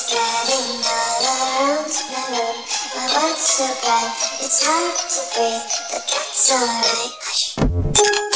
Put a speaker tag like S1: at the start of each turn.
S1: spreading all around my room. My world's so bright, it's hard to breathe, but that's alright. Hush.